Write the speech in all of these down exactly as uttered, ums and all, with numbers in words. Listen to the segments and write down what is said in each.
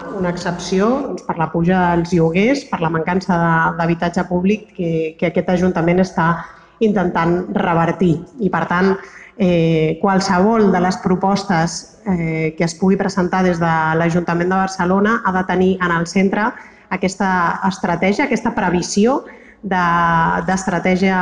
una excepció per la puja dels lloguers, per la mancança d'habitatge públic que, que aquest Ajuntament està intentant revertir. I, per tant, eh, qualsevol de les propostes eh, que es pugui presentar des de l'Ajuntament de Barcelona ha de tenir en el centre aquesta estratègia, aquesta previsió d'estratègia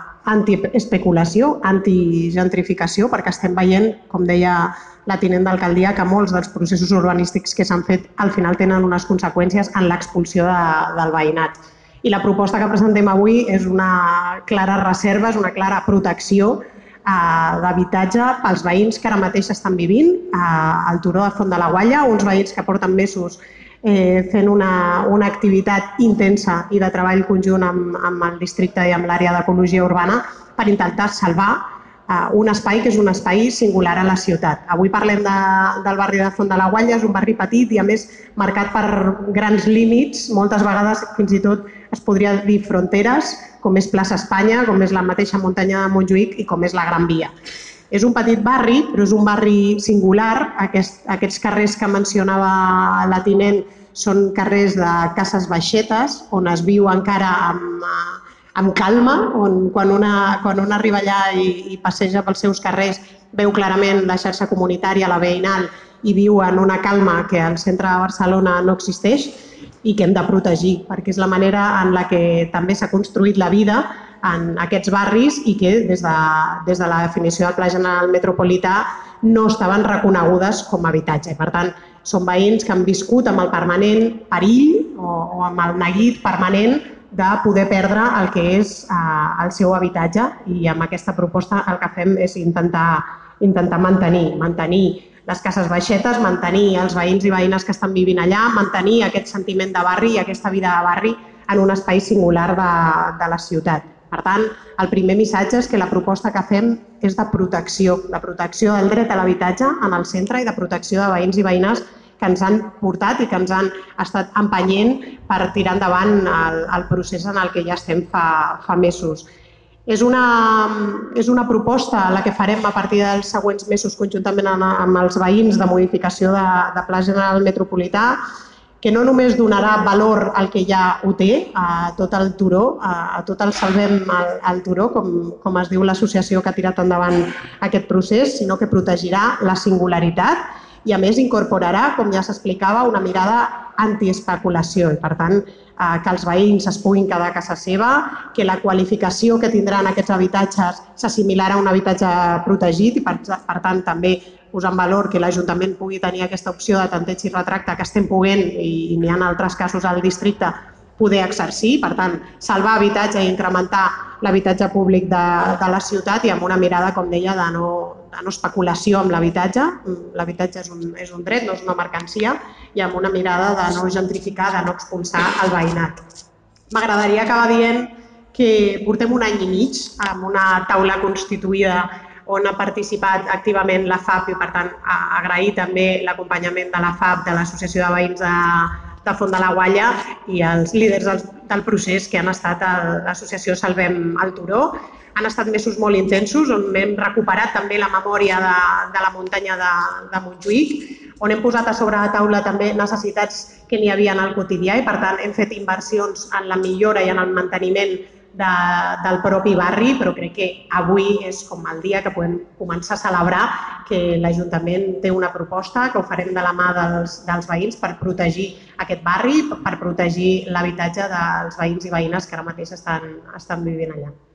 antiespeculació, antigentrificació, perquè estem veient, com deia la tinent d'alcaldia, que molts dels processos urbanístics que s'han fet al final tenen unes conseqüències en l'expulsió de, del veïnat. I la proposta que presentem avui és una clara reserva, és una clara protecció eh, d'habitatge pels veïns que ara mateix estan vivint eh, al turó de Font de la Gualla, uns veïns que porten mesos eh, fent una, una activitat intensa i de treball conjunt amb, amb el districte i amb l'àrea d'ecologia urbana per intentar salvar un espai que és un espai singular a la ciutat. Avui parlem de, del barri de Font de la Gualla, és un barri petit i a més marcat per grans límits, moltes vegades fins i tot es podria dir fronteres, com és Plaça Espanya, com és la mateixa muntanya de Montjuïc i com és la Gran Via. És un petit barri, però és un barri singular. Aquest, aquests carrers que mencionava la tinent són carrers de cases baixetes, on es viu encara amb amb calma, on quan una, quan una arriba allà i, i passeja pels seus carrers veu clarament la xarxa comunitària, la veïnal, i viu en una calma que al centre de Barcelona no existeix i que hem de protegir, perquè és la manera en la que també s'ha construït la vida en aquests barris i que des de, des de la definició del Pla General Metropolità no estaven reconegudes com a habitatge. Per tant, són veïns que han viscut amb el permanent perill o, o amb el neguit permanent de poder perdre el que és eh, el seu habitatge, i amb aquesta proposta el que fem és intentar, intentar mantenir, mantenir les cases baixetes, mantenir els veïns i veïnes que estan vivint allà, mantenir aquest sentiment de barri i aquesta vida de barri en un espai singular de, de la ciutat. Per tant, el primer missatge és que la proposta que fem és de protecció, de protecció del dret a l'habitatge en el centre i de protecció de veïns i veïnes que ens han portat i que ens han estat empenyent per tirar endavant el, el procés en el que ja estem fa, fa mesos. És una, és una proposta la que farem a partir dels següents mesos conjuntament amb els veïns de modificació de, de Pla General Metropolità, que no només donarà valor al que ja ho té, a tot el turó, a tot el Salvem al, al turó, com, com es diu l'associació que ha tirat endavant aquest procés, sinó que protegirà la singularitat i a més incorporarà, com ja s'explicava, una mirada antiespeculació i per tant que els veïns es puguin quedar a casa seva, que la qualificació que tindran aquests habitatges s'assimilarà a un habitatge protegit i per, per tant també posar en valor que l'Ajuntament pugui tenir aquesta opció de tanteig i retracte que estem poguent i n'hi ha altres casos al districte poder exercir, per tant, salvar habitatge i incrementar l'habitatge públic de, de la ciutat i amb una mirada, com deia, de no, de no especulació amb l'habitatge. L'habitatge és, un, és un dret, no és una mercancia, i amb una mirada de no gentrificar, de no expulsar el veïnat. M'agradaria acabar dient que portem un any i mig amb una taula constituïda on ha participat activament la F A P i, per tant, agrair també l'acompanyament de la F A P, de l'Associació de Veïns de de Font de la Gualla i els líders del, del procés que han estat a l'associació Salvem al Turó. Han estat mesos molt intensos on hem recuperat també la memòria de, de la muntanya de, de Montjuïc, on hem posat a sobre la taula també necessitats que n'hi havia en el quotidià i per tant hem fet inversions en la millora i en el manteniment de, del propi barri, però crec que avui és com el dia que podem començar a celebrar que l'Ajuntament té una proposta, que ho farem de la mà dels, dels veïns per protegir aquest barri, per protegir l'habitatge dels veïns i veïnes que ara mateix estan, estan vivint allà.